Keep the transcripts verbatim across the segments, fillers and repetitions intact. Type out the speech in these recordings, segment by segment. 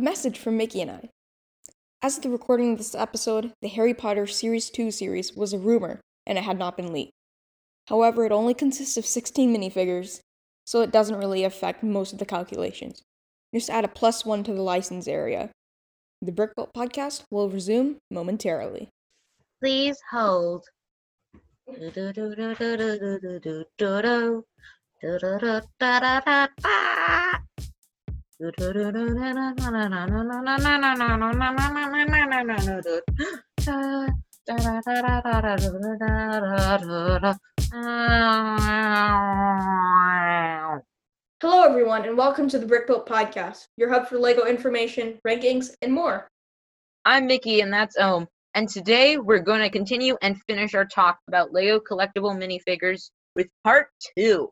message from Mickey and I. As of the recording of this episode, the Harry Potter Series two series was a rumor, and it had not been leaked. However, it only consists of sixteen minifigures, so it doesn't really affect most of the calculations. Just add a plus one to the license area. The Brickbolt podcast will resume momentarily. Please hold. Hello, everyone, and welcome to the Brickbolt podcast, your hub for LEGO information, rankings, and more. I'm Mickey, and that's Ohm. And today we're going to continue and finish our talk about LEGO collectible minifigures with part two.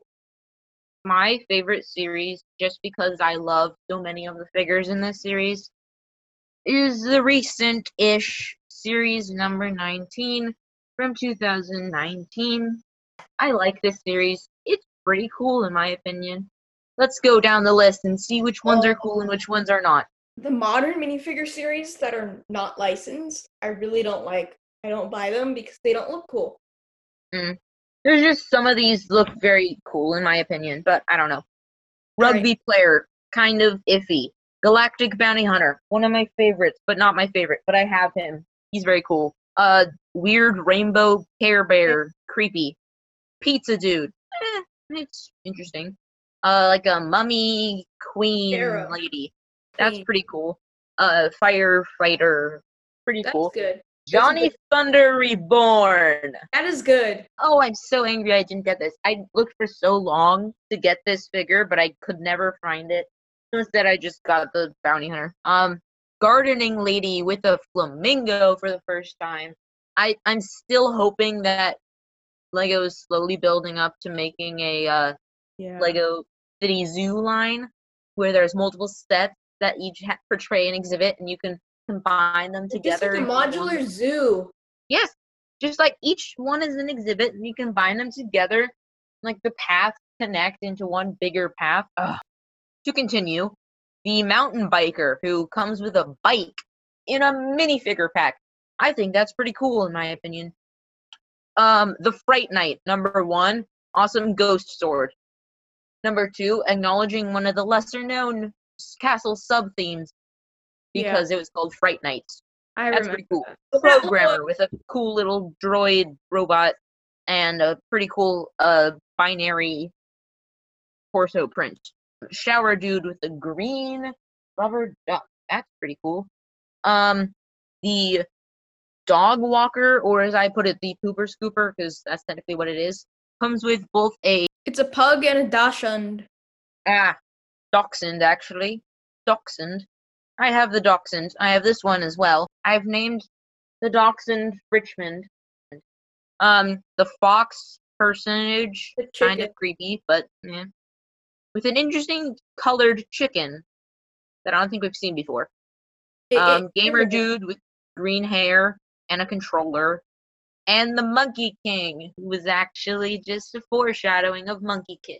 My favorite series, just because I love so many of the figures in this series, is the recent-ish series number nineteen from two thousand nineteen. I like this series. It's pretty cool in my opinion. Let's go down the list and see which ones are cool and which ones are not. The modern minifigure series that are not licensed, I really don't like. I don't buy them because they don't look cool. Mm. There's just some of these look very cool in my opinion, but I don't know. Rugby right. Player, kind of iffy. Galactic Bounty Hunter, one of my favorites, but not my favorite, but I have him. He's very cool. Uh, weird rainbow Care Bear, creepy. Pizza Dude, eh, it's interesting. Uh, like a mummy queen Sarah. lady. That's pretty cool. Uh, firefighter, pretty That's cool. Good. Johnny good. Thunder Reborn. That is good. Oh, I'm so angry I didn't get this. I looked for so long to get this figure, but I could never find it. So instead, I just got the bounty hunter. Um, gardening lady with a flamingo for the first time. I I'm still hoping that LEGO is slowly building up to making a uh, yeah. LEGO City Zoo line where there's multiple sets that each ha- portray an exhibit, and you can combine them together. Just like a modular one. Zoo. Yes, just like each one is an exhibit, and you combine them together, like the paths connect into one bigger path. Ugh. To continue, the mountain biker who comes with a bike in a minifigure pack. I think that's pretty cool in my opinion. Um, the Fright Knight, number one, awesome ghost sword. Number two, acknowledging one of the lesser-known castle sub-themes because yeah. it was called Fright Knight. I That's remember pretty cool. That. Programmer with a cool little droid robot and a pretty cool uh binary torso print. Shower dude with a green rubber duck. That's pretty cool. Um, the dog walker, or as I put it, the pooper scooper, because that's technically what it is, comes with both a... It's a pug and a dachshund. Ah, dachshund, actually. Dachshund. I have the dachshund. I have this one as well. I've named the dachshund Richmond. Um, the fox personage, kind of creepy, but yeah. With an interesting colored chicken that I don't think we've seen before. It, um, it, gamer it, dude with green hair and a controller. And the Monkey King, who was actually just a foreshadowing of Monkey Kid.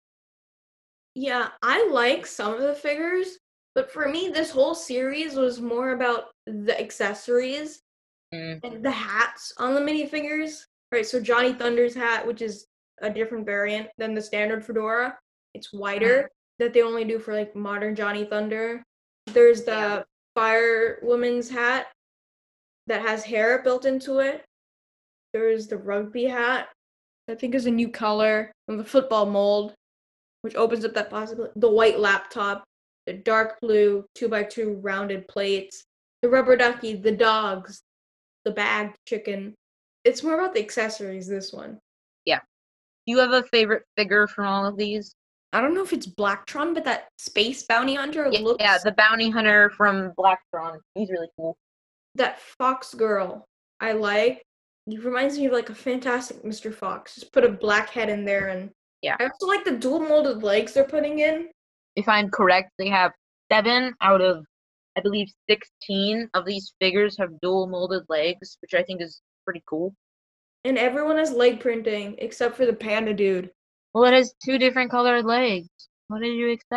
Yeah, I like some of the figures, but for me, this whole series was more about the accessories mm. and the hats on the minifigures. Right, so Johnny Thunder's hat, which is a different variant than the standard fedora. It's wider, mm. that they only do for, like, modern Johnny Thunder. There's the yeah. Firewoman's hat that has hair built into it. There's the rugby hat, I think is a new color, and the football mold, which opens up that possibility. The white laptop, the dark blue two by two rounded plates, the rubber ducky, the dogs, the bagged chicken. It's more about the accessories, this one. Yeah. Do you have a favorite figure from all of these? I don't know if it's Blacktron, but that space bounty hunter yeah, looks... Yeah, the bounty hunter from Blacktron. He's really cool. That fox girl, I like. He reminds me of, like, a fantastic Mister Fox. Just put a black head in there, and yeah. I also like the dual molded legs they're putting in. If I'm correct, they have seven out of, I believe, sixteen of these figures have dual molded legs, which I think is pretty cool. And everyone has leg printing, except for the panda dude. Well, it has two different colored legs. What did you expect?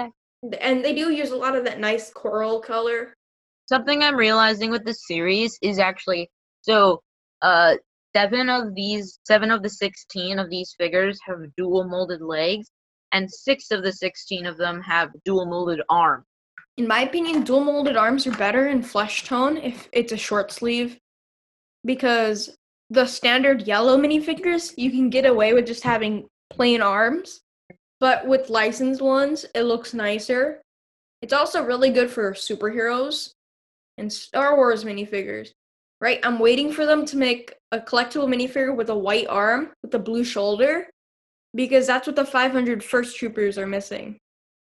And they do use a lot of that nice coral color. Something I'm realizing with this series is actually so uh seven of these seven of the sixteen of these figures have dual molded legs, and six of the sixteen of them have dual molded arms. In my opinion, dual molded arms are better in flesh tone if it's a short sleeve, because the standard yellow minifigures, you can get away with just having plain arms, but with licensed ones, it looks nicer. It's also really good for superheroes and Star Wars minifigures, right? I'm waiting for them to make a collectible minifigure with a white arm with a blue shoulder, because that's what the five hundred First Troopers are missing.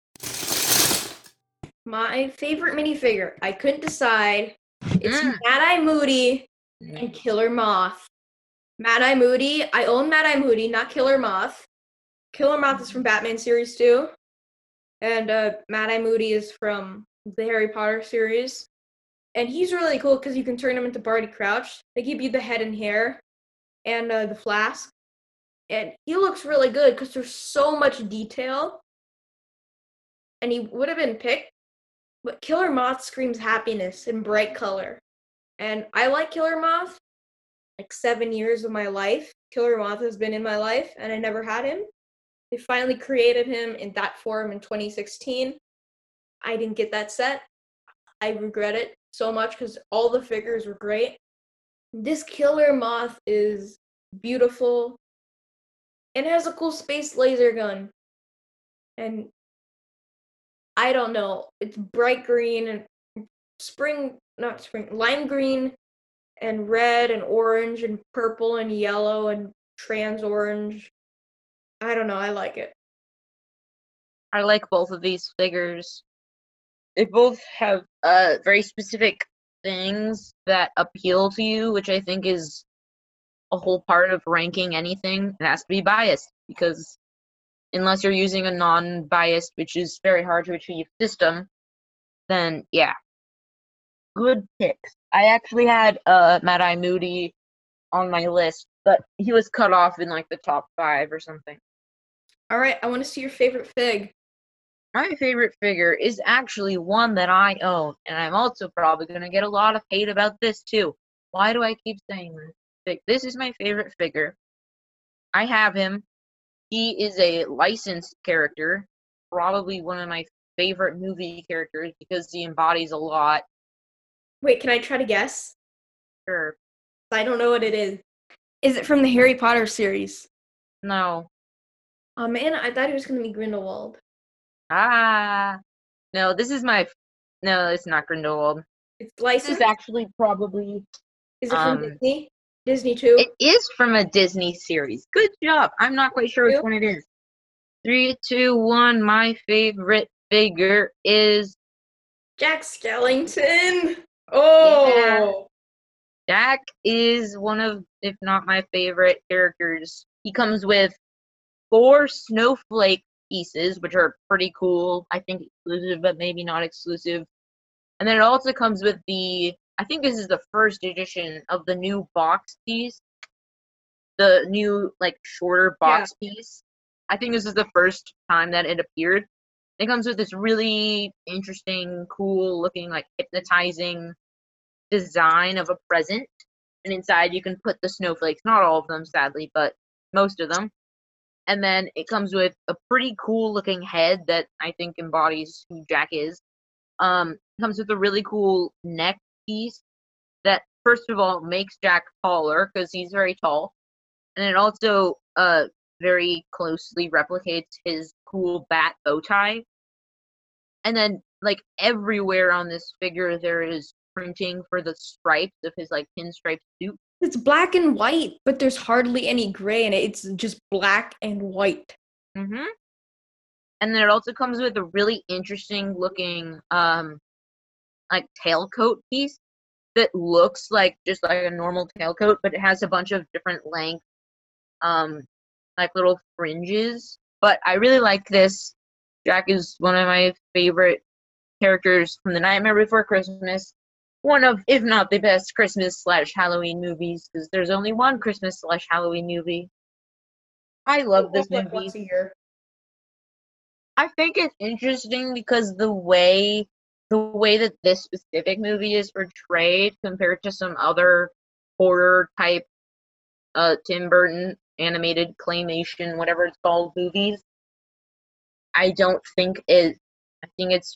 My favorite minifigure, I couldn't decide. It's Mm. Mad Eye Moody and Killer Moth. Mad Eye Moody, I own Mad Eye Moody, not Killer Moth. Killer Moth is from Batman series two, and uh, Mad Eye Moody is from the Harry Potter series. And he's really cool because you can turn him into Barty Crouch. They give you the head and hair and uh, the flask. And he looks really good because there's so much detail. And he would have been picked, but Killer Moth screams happiness in bright color. And I like Killer Moth. Like seven years of my life, Killer Moth has been in my life, and I never had him. They finally created him in that form in twenty sixteen. I didn't get that set. I regret it so much because all the figures were great. This Killer Moth is beautiful and has a cool space laser gun. And I don't know, it's bright green and spring, not spring, lime green and red and orange and purple and yellow and trans orange. I don't know, I like it. I like both of these figures. They both have uh very specific things that appeal to you, which I think is a whole part of ranking anything. It has to be biased, because unless you're using a non-biased, which is very hard to achieve, system, then yeah. Good picks. I actually had uh Mad Eye Moody on my list, but he was cut off in like the top five or something. All right, I want to see your favorite fig. My favorite figure is actually one that I own, and I'm also probably going to get a lot of hate about this too. Why do I keep saying this? This is my favorite figure. I have him. He is a licensed character, probably one of my favorite movie characters because he embodies a lot. Wait, can I try to guess? Sure. I don't know what it is. Is it from the Harry Potter series? No. Oh man, I thought it was going to be Grindelwald. Ah. No, this is my... No, it's not Grindelwald. It's This licensed? is actually probably... Is it from um, Disney? Disney too? It is from a Disney series. Good job. I'm not quite sure which Two? one it is. Three, two, one. My favorite figure is Jack Skellington. Oh. Jack is one of, if not my favorite characters. He comes with four snowflake pieces, which are pretty cool. I think exclusive, but maybe not exclusive. And then it also comes with the, I think this is the first edition of the new box piece. The new, like, shorter box yeah. piece. I think this is the first time that it appeared. It comes with this really interesting, cool looking, like, hypnotizing design of a present. And inside you can put the snowflakes. Not all of them, sadly, but most of them. And then it comes with a pretty cool looking head that I think embodies who Jack is. Um, it comes with a really cool neck piece that, first of all, makes Jack taller because he's very tall. And it also uh very closely replicates his cool bat bow tie. And then, like, everywhere on this figure there is printing for the stripes of his, like, pinstripe suit. It's black and white, but there's hardly any gray in it. It's just black and white. Mm-hmm. And then it also comes with a really interesting looking, um, like, tailcoat piece that looks like just like a normal tailcoat, but it has a bunch of different length, um, like little fringes. But I really like this. Jack is one of my favorite characters from The Nightmare Before Christmas. One of, if not the best, Christmas slash Halloween movies, because there's only one Christmas slash Halloween movie. I love this movie. Once a year. I think it's interesting because the way the way that this specific movie is portrayed compared to some other horror type uh Tim Burton animated claymation, whatever it's called, movies, I don't think is I think it's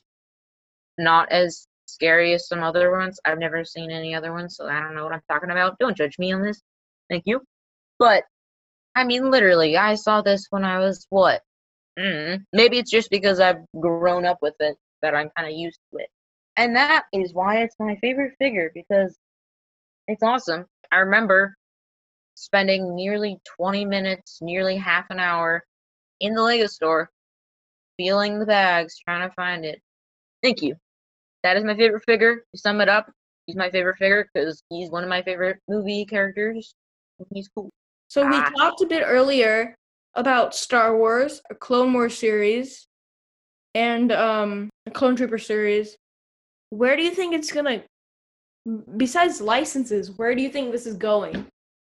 not as scary as some other ones. I've never seen any other ones, so I don't know what I'm talking about. Don't judge me on this. Thank you. But I mean, literally, I saw this when I was what? Mm, maybe it's just because I've grown up with it that I'm kind of used to it. And that is why it's my favorite figure, because it's awesome. I remember spending nearly twenty minutes, nearly half an hour in the Lego store, feeling the bags, trying to find it. Thank you. That is my favorite figure. To sum it up, he's my favorite figure because he's one of my favorite movie characters. He's cool. So we Ah. talked a bit earlier about Star Wars, a Clone Wars series, and um, a Clone Trooper series. Where do you think it's gonna, besides licenses, where do you think this is going?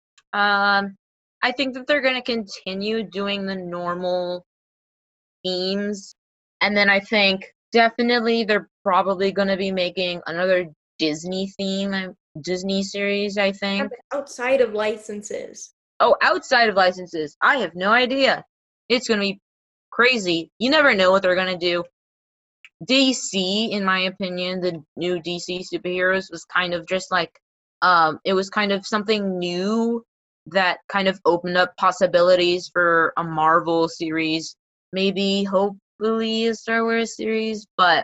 Um, I think that they're gonna continue doing the normal themes, and then I think definitely they're probably gonna be making another Disney theme, Disney series. I think. Outside of licenses. Oh, outside of licenses, I have no idea. It's gonna be crazy. You never know what they're gonna do. D C, in my opinion, the new D C superheroes was kind of just like, um, it was kind of something new that kind of opened up possibilities for a Marvel series, maybe, hopefully, a Star Wars series, but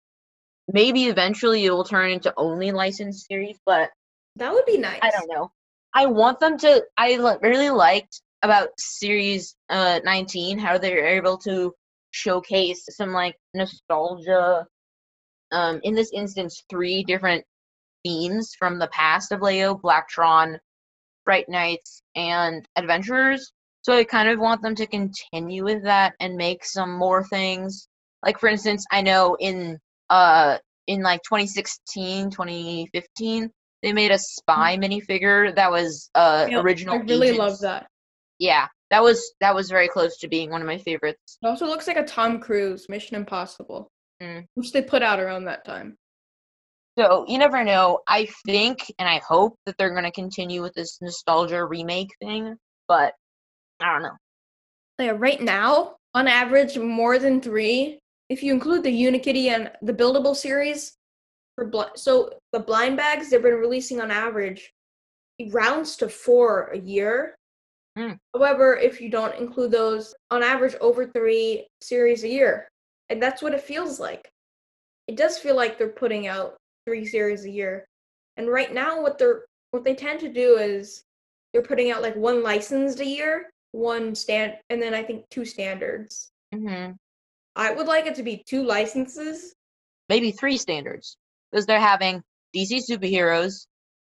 maybe eventually it will turn into only licensed series, but that would be nice. I don't know. I want them to. I really liked about series uh nineteen how they were able to showcase some like nostalgia. Um, in this instance, three different themes from the past of Lego: Blacktron, Fright Nights, and Adventurers. So I kind of want them to continue with that and make some more things. Like for instance, I know in uh in like twenty sixteen, twenty fifteen. They made a spy minifigure that was uh Yeah, original. I really Agents. love that. Yeah, that was that was very close to being one of my favorites. It also looks like a Tom Cruise Mission Impossible, mm. which they put out around that time. So you never know. I think and I hope that they're going to continue with this nostalgia remake thing, but I don't know. Yeah, right now, on average, more than three. If you include the Unikitty and the Buildable series, for bl- so the blind bags they've been releasing on average, it rounds to four a year. Mm. However, if you don't include those, on average, over three series a year, and that's what it feels like. It does feel like they're putting out three series a year, and right now, what they're what they tend to do is they're putting out like one licensed a year, one stand, and then I think two standards. Mm-hmm. I would like it to be two licenses. Maybe three standards. Because they're having D C superheroes,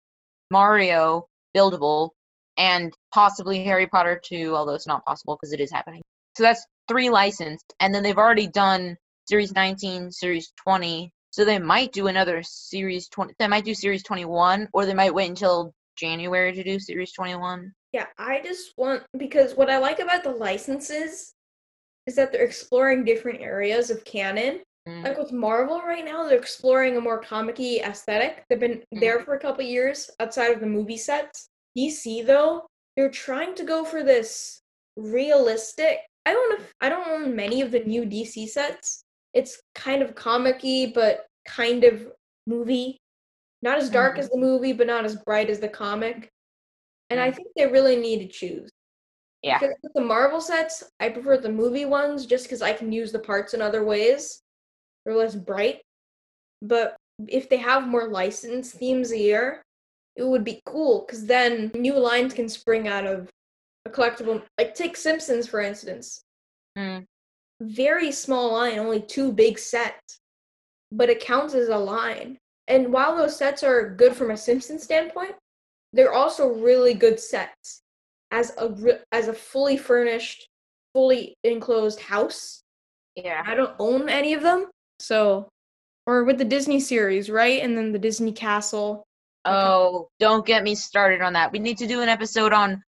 Mario, Buildable, and possibly Harry Potter two, although it's not possible because it is happening. So that's three licensed. And then they've already done Series nineteen, Series twenty. So they might do another Series twenty. They might do Series twenty-one, or they might wait until January to do Series twenty-one. Yeah, I just want, because what I like about the licenses is that they're exploring different areas of canon. Mm. Like with Marvel right now, they're exploring a more comic-y aesthetic. They've been mm. there for a couple years outside of the movie sets. D C though, they're trying to go for this realistic. I don't know. If, I don't own many of the new D C sets. It's kind of comic-y, but kind of movie. Not as dark mm. as the movie, but not as bright as the comic. And mm. I think they really need to choose. Yeah. Because with the Marvel sets, I prefer the movie ones just because I can use the parts in other ways. They're less bright. But if they have more licensed themes a year, it would be cool because then new lines can spring out of a collectible. Like take Simpsons, for instance. Mm. Very small line, only two big sets. But it counts as a line. And while those sets are good from a Simpsons standpoint, they're also really good sets. As a as a fully furnished, fully enclosed house. Yeah. I don't own any of them. So, or with the Disney series, right? And then the Disney Castle. Oh, don't get me started on that. We need to do an episode on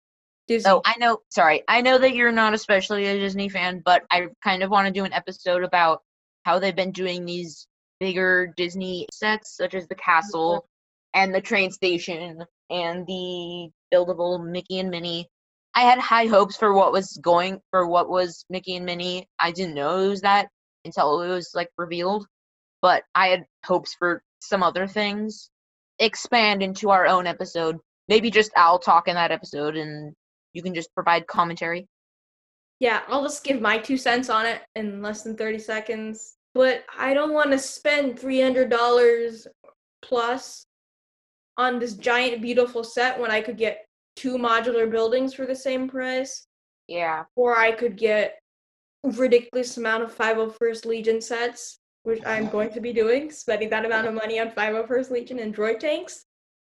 Disney. Oh, I know. Sorry, I know that you're not especially a Disney fan, but I kind of want to do an episode about how they've been doing these bigger Disney sets, such as the castle and the train station and the buildable Mickey and Minnie. I had high hopes for what was going for what was Mickey and Minnie. I didn't know it was that until it was like revealed, but I had hopes for some other things. Expand into our own episode. Maybe just I'll talk in that episode and you can just provide commentary. Yeah, I'll just give my two cents on it in less than thirty seconds. But I don't want to spend three hundred dollars plus on this giant, beautiful set when I could get two modular buildings for the same price. Yeah. Or I could get a ridiculous amount of five oh first Legion sets, which I'm going to be doing, spending that amount of money on five oh first Legion and droid tanks.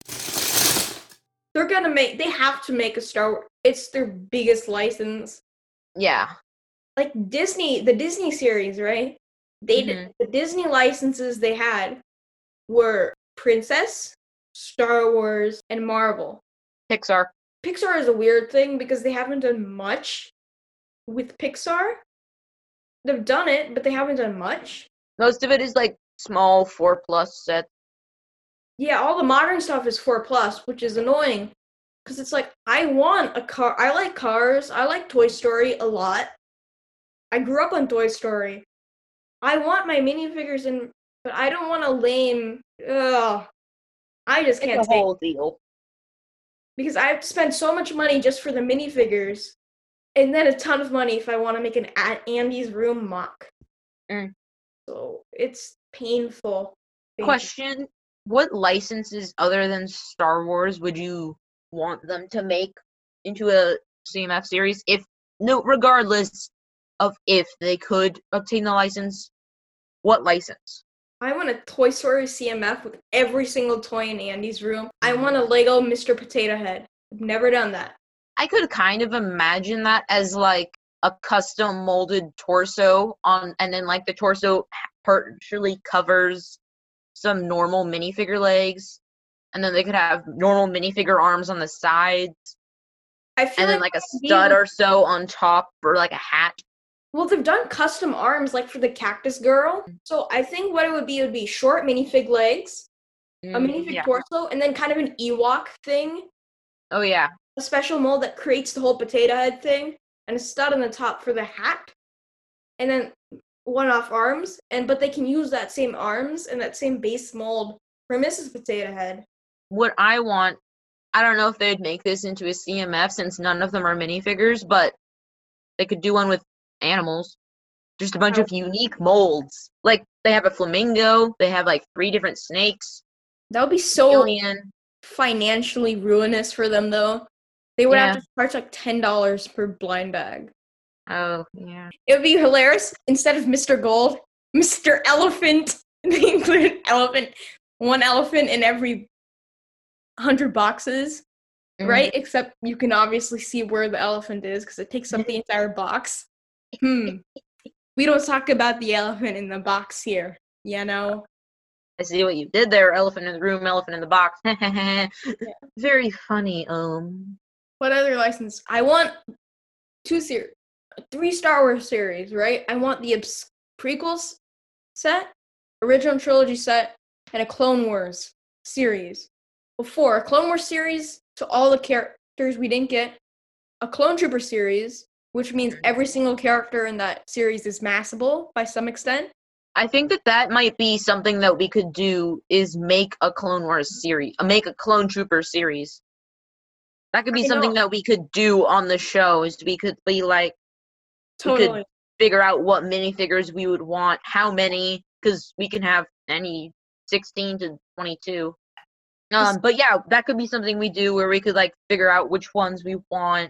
They're gonna make, they have to make a Star Wars, it's their biggest license. Yeah. Like Disney, the Disney series, right? They Mhm. did, the Disney licenses they had were Princess, Star Wars, and Marvel. Pixar. Pixar is a weird thing because they haven't done much with Pixar. They've done it, but they haven't done much. Most of it is like small four plus sets. Yeah, all the modern stuff is four plus, which is annoying. Because it's like, I want a car. I like cars. I like Toy Story a lot. I grew up on Toy Story. I want my minifigures in, but I don't want a lame, ugh. I just can't It's a take whole deal. because I have to spend so much money just for the minifigures, and then a ton of money if I want to make an A- Andy's Room mock. Mm. So it's painful. Thank you. Question: what licenses other than Star Wars would you want them to make into a C M F series? If no, regardless of if they could obtain the license, what license? I want a Toy Story C M F with every single toy in Andy's room. I want a Lego Mister Potato Head. I've never done that. I could kind of imagine that as like a custom molded torso on, and then like the torso partially covers some normal minifigure legs, and then they could have normal minifigure arms on the sides, I feel and then like like a it'd be stud like- or so on top for like a hat. Well, they've done custom arms like for the Cactus Girl. So I think what it would be would be short minifig legs, a Mm, minifig yeah. torso, and then kind of an Ewok thing. Oh yeah. A special mold that creates the whole potato head thing, and a stud on the top for the hat, and then one-off arms. And but they can use that same arms and that same base mold for Missus Potato Head. What I want, I don't know if they'd make this into a C M F since none of them are minifigures, but they could do one with animals. Just a bunch of unique molds. Like, they have a flamingo, they have like three different snakes, That would be so alien. financially ruinous for them, though. They would Yeah. have to charge like ten dollars per blind bag. Oh, yeah. It would be hilarious. Instead of Mister Gold, Mister Elephant. They include elephant, one elephant in every hundred boxes, Mhm. right? Except you can obviously see where the elephant is because it takes up the entire box. Hmm. We don't talk about the elephant in the box here, you know? I see what you did there. Elephant in the room, elephant in the box. Very funny, um. What other license? I want two series, three Star Wars series, right? I want the obs- prequels set, original trilogy set, and a Clone Wars series. Before a Clone Wars series to all the characters we didn't get, a Clone Trooper series, which means every single character in that series is massable by some extent. I think that that might be something that we could do is make a Clone Wars series, uh, make a Clone Trooper series. That could be I something know. that we could do on the show. Is we could be like, we could Totally. figure out what minifigures we would want, how many, because we can have any sixteen to twenty-two. Um, but yeah, that could be something we do where we could like figure out which ones we want,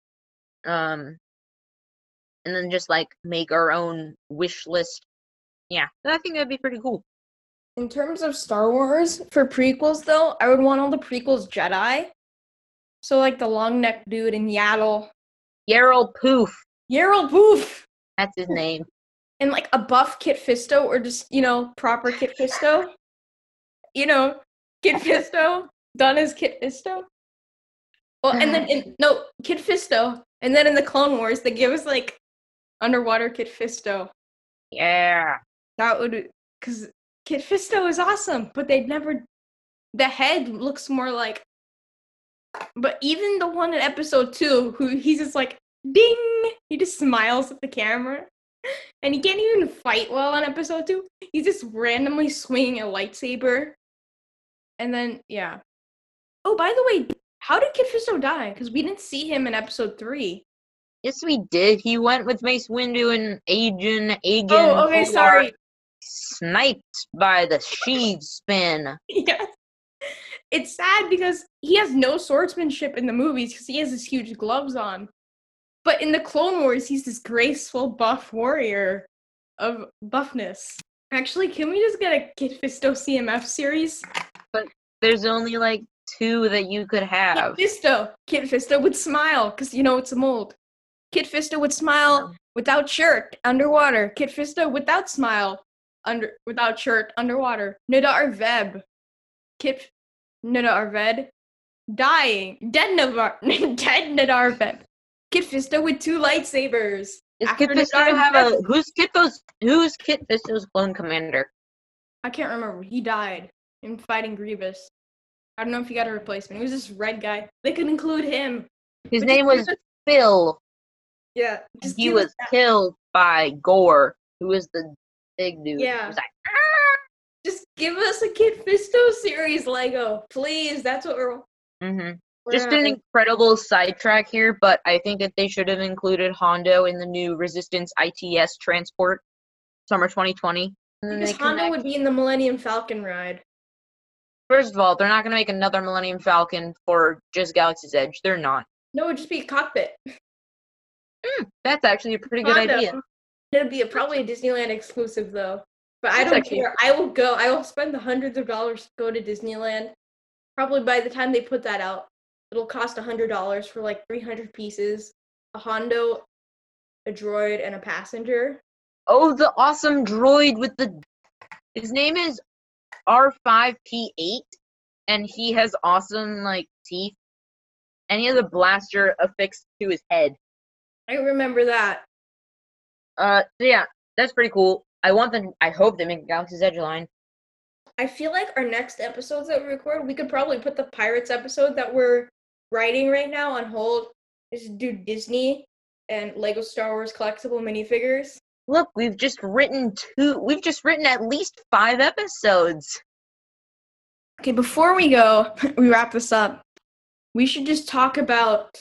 um, and then just like make our own wish list. Yeah, I think that'd be pretty cool. In terms of Star Wars, for prequels though, I would want all the prequels Jedi. So like the long neck dude in Yaddle. Yarrow Poof, Yarrow Poof! that's his name. And like a buff Kit Fisto or just, you know, proper Kit Fisto. You know, Kit Fisto, done as Kit Fisto. Well, and then in no Kid Fisto, and then in the Clone Wars they give us like underwater Kid Fisto. Yeah. That would because Kid Fisto is awesome, but they'd never. The head looks more like. But even the one in episode two, who he's just like ding, he just smiles at the camera, and he can't even fight well on episode two. He's just randomly swinging a lightsaber, and then yeah. Oh, by the way, how did Kid Fisto die? Because we didn't see him in episode three. Yes, we did. He went with Mace Windu and Agent Agen. Oh, okay, who sorry. are Sniped by the sheath spin. Yes. It's sad because he has no swordsmanship in the movies because he has his huge gloves on. But in the Clone Wars, he's this graceful, buff warrior of buffness. Actually, can we just get a Kid Fisto C M F series? But there's only like two that you could have. Kid Fisto. Kid Fisto would smile because, you know, it's a mold. Kid Fisto would smile without shirt, underwater. Kid Fisto without smile, under without shirt, underwater. Nadar Veb. Kid Nadar Ved. Dying. Dead Nadar Dead Nadar Veb. Kid Fisto with two lightsabers. Does After Kid Fisto Nadar have Veb- a who's Kid Fisto's who's Kid Fisto's clone commander? I can't remember. He died in fighting Grievous. I don't know if he got a replacement. He was this red guy. They could include him. His But name just was give us- Phil. Yeah. And Just he give was us that. killed by Gore, who was the big dude. Yeah. He was like, Just give us a Kid Fisto series, Lego. Please. That's what we're. mm-hmm. we're Just gonna- an incredible sidetrack here, but I think that they should have included Hondo in the new Resistance I T S transport, summer twenty twenty. And then Because they Hondo connect- would be in the Millennium Falcon ride. First of all, they're not going to make another Millennium Falcon for just Galaxy's Edge. They're not. No, it would just be a cockpit. Hmm, that's actually a pretty good Hondo. idea. It'd be a, probably a Disneyland exclusive, though. But I That's don't actually- care. I will go. I will spend the hundreds of dollars to go to Disneyland. Probably by the time they put that out, it'll cost a hundred dollars for like three hundred pieces, a Hondo, a droid, and a passenger. Oh, the awesome droid with the. His name is R five P eight, and he has awesome, like, teeth. And he has a blaster affixed to his head. I remember that. Uh, so yeah, that's pretty cool. I want them. I hope they make Galaxy's Edge line. I feel like our next episodes that we record, we could probably put the Pirates episode that we're writing right now on hold. Just do Disney and Lego Star Wars collectible minifigures. Look, we've just written two. We've just written at least five episodes. Okay, before we go, we wrap this up. We should just talk about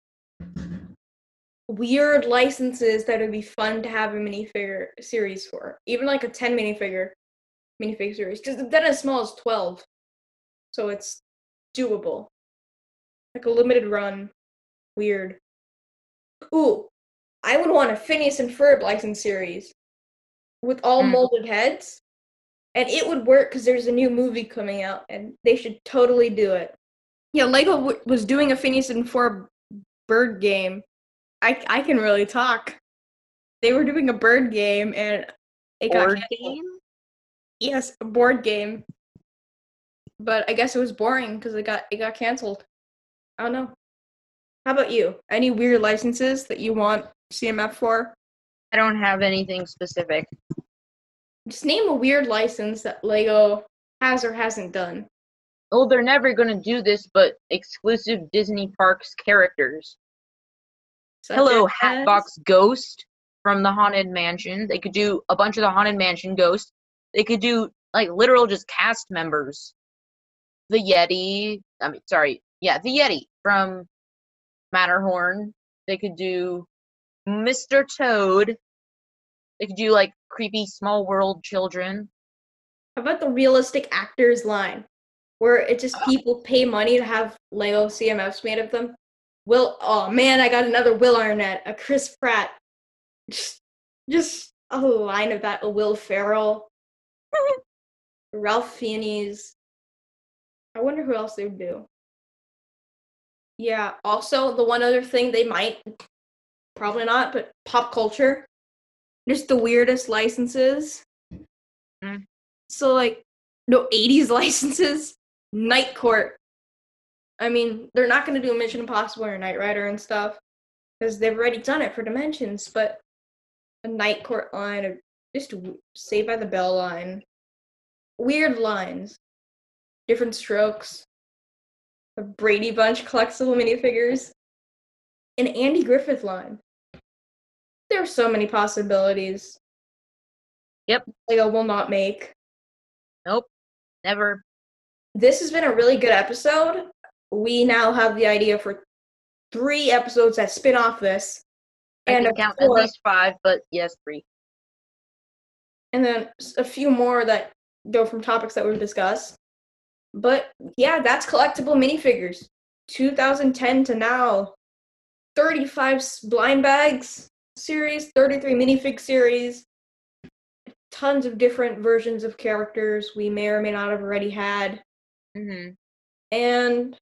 weird licenses that would be fun to have a minifigure series for. Even like a ten minifigure minifigure series. Because then as small as twelve. So it's doable. Like a limited run. Weird. Ooh, I would want a Phineas and Ferb license series. With all Mm. molded heads. And it would work because there's a new movie coming out, and they should totally do it. Yeah, Lego w- was doing a Phineas and Ferb bird game. I I can really talk. They were doing a bird game, and it got Board canceled. game? Yes, a board game. But I guess it was boring because it got it got canceled. I don't know. How about you? Any weird licenses that you want C M F for? I don't have anything specific. Just name a weird license that Lego has or hasn't done. Oh, they're never gonna do this, but exclusive Disney Parks characters. Such Hello, as- Hatbox Ghost from the Haunted Mansion. They could do a bunch of the Haunted Mansion ghosts. They could do, like, literal just cast members. The Yeti. I mean, sorry. Yeah, the Yeti from Matterhorn. They could do Mister Toad. They could do, like, creepy small world children. How about the realistic actors line? Where it's just people pay money to have Lego C M Fs made of them. Will, oh man, I got another Will Arnett, a Chris Pratt. Just, just a line of that, a Will Ferrell. Ralph Fiennes. I wonder who else they would do. Yeah, also, the one other thing they might, probably not, but pop culture. Just the weirdest licenses. Mm. So, like, no eighties licenses. Night Court. I mean, they're not going to do a Mission Impossible or a Knight Rider and stuff because they've already done it for Dimensions, but a Night Court line, or just Saved by the Bell line, weird lines, different strokes, a Brady Bunch collectible minifigures, an Andy Griffith line. There are so many possibilities. Yep. Lego will not make. Nope. Never. This has been a really good episode. We now have the idea for three episodes that spin off this. I and can count at least five, but yes, three. And then a few more that go from topics that we've discussed. But yeah, that's collectible minifigures. two thousand ten to now. thirty-five blind bags series, thirty-three minifig series. Tons of different versions of characters we may or may not have already had. Mm-hmm. And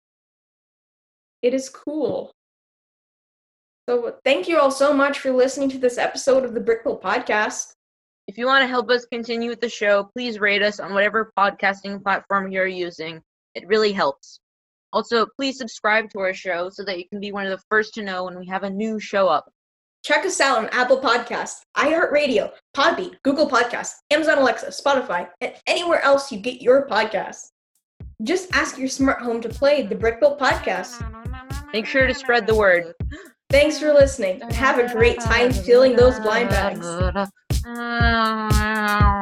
it is cool. So thank you all so much for listening to this episode of the Brickville Podcast. If you want to help us continue with the show, please rate us on whatever podcasting platform you're using. It really helps. Also, please subscribe to our show so that you can be one of the first to know when we have a new show up. Check us out on Apple Podcasts, iHeartRadio, Podbean, Google Podcasts, Amazon Alexa, Spotify, and anywhere else you get your podcasts. Just ask your smart home to play the Brickville Podcast. Make sure to spread the word. Thanks for listening, and have a great time stealing those blind bags.